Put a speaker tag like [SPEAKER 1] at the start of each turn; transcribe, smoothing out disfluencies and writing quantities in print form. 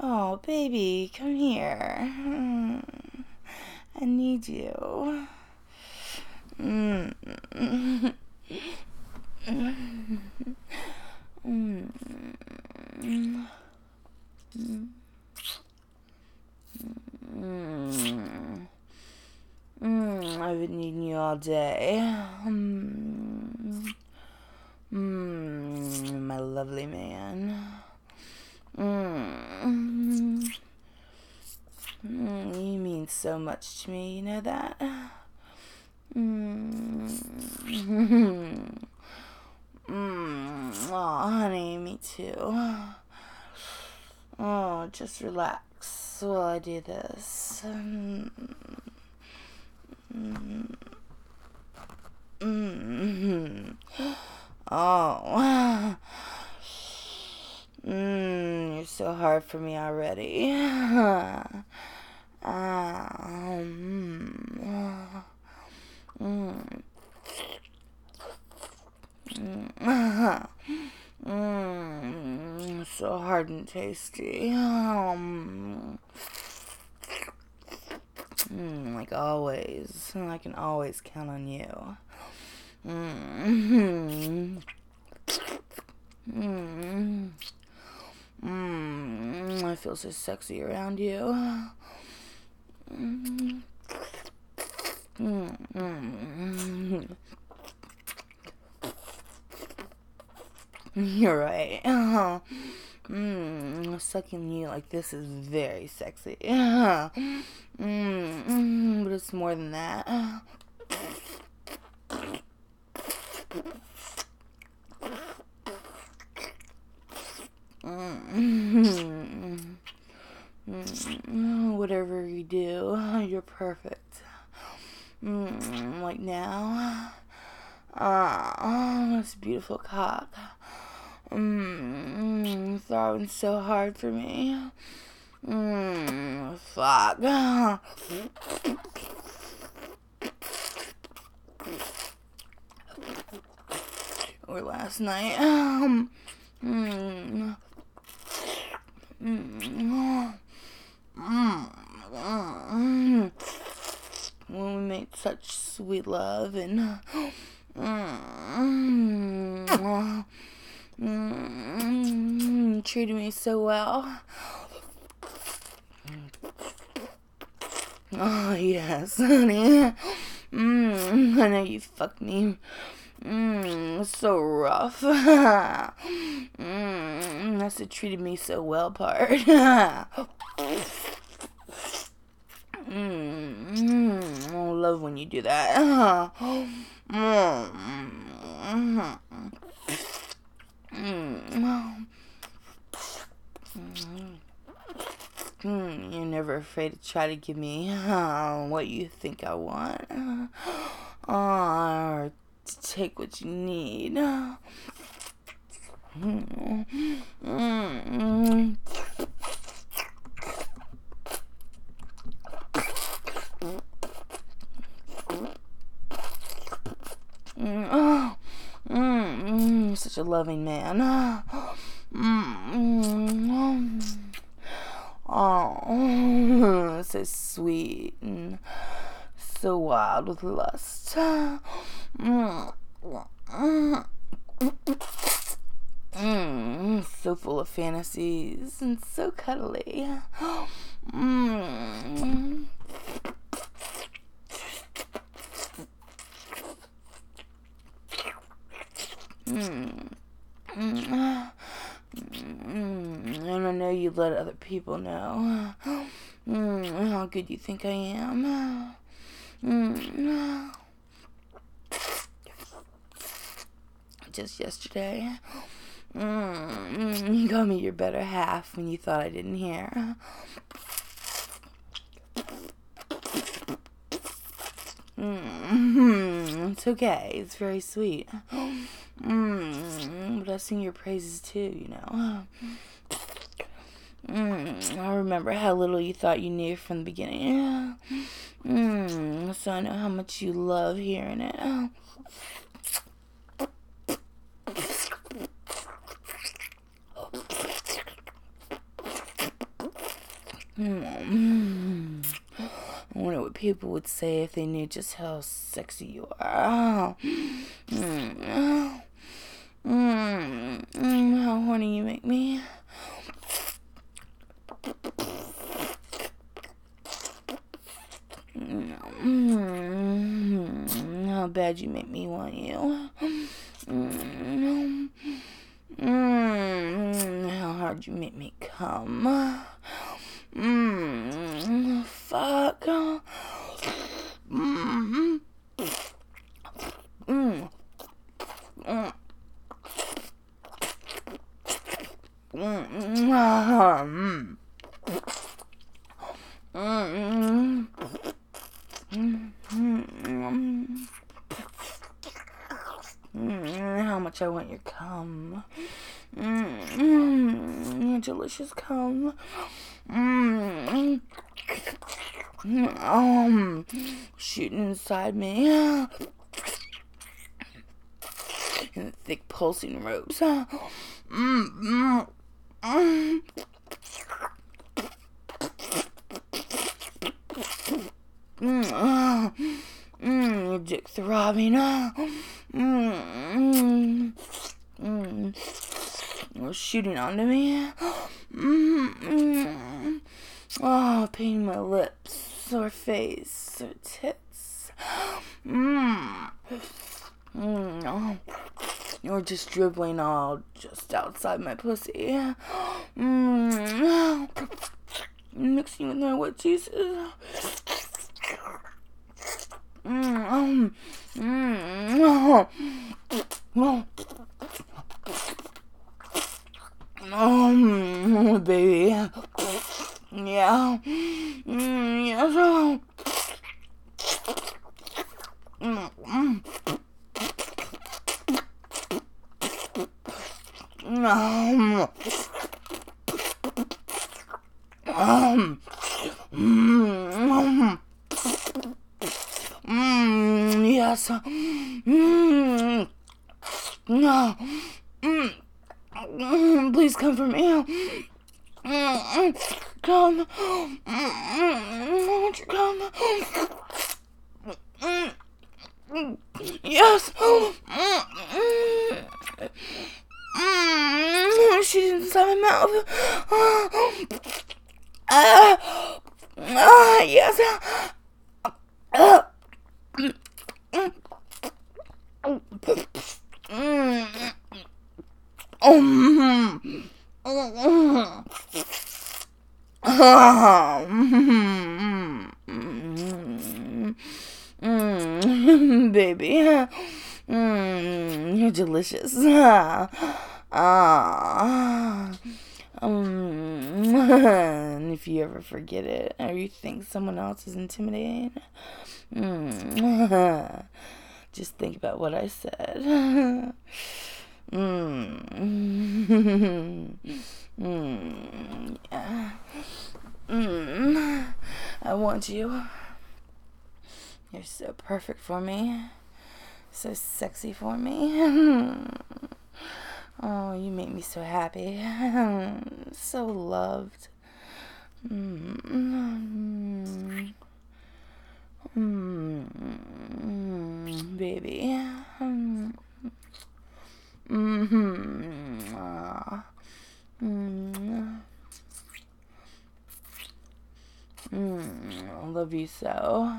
[SPEAKER 1] Oh, baby, come here. I need you. Mm. I've been needing you all day. My lovely man. You mean so much to me, you know that? Oh, honey, me too. Oh, just relax while I do this. Oh. You're so hard for me already. So hard and tasty. Like always. I can always count on you. I feel so sexy around you. You're right. Sucking you like this is very sexy. But it's more than that. Whatever you do, you're perfect. Like now. This beautiful cock. Throwing so hard for me. Fuck. Or last night. When we made such sweet love and treated me so well. Oh yes, honey. I know you fucked me. So rough. That's the treated me so well part. I love when you do that. You're never afraid to try to give me what you think I want. Or to take what you need. Such a loving man. Oh, so sweet and so wild with lust. So full of fantasies and so cuddly. And I know you let other people know how good you think I am. Just yesterday, you got me your better half when you thought I didn't hear. It's okay. It's very sweet. But I sing your praises too, you know. I remember how little you thought you knew from the beginning. So I know how much you love hearing it. Mm. I wonder what people would say if they knew just how sexy you are. How horny you make me. How bad you make me want you. How hard you make me come. Fuck. How much I want your cum. Your delicious cum. Shooting inside me. In the thick pulsing ropes. Your dick throbbing. Shooting onto me. Painting my lips or face or tits. Or just dribbling all just outside my pussy. Mixing with my wet juices. Baby. Yeah. Yes. No. Please come for me. Come. Won't you come? Yes. She's inside my mouth. Yes. Baby, you're delicious. And if you ever forget it, or you think someone else is intimidating, just think about what I said. Yeah. I want you. You're so perfect for me. So sexy for me. Oh, you make me so happy. So loved. Baby. I love you so.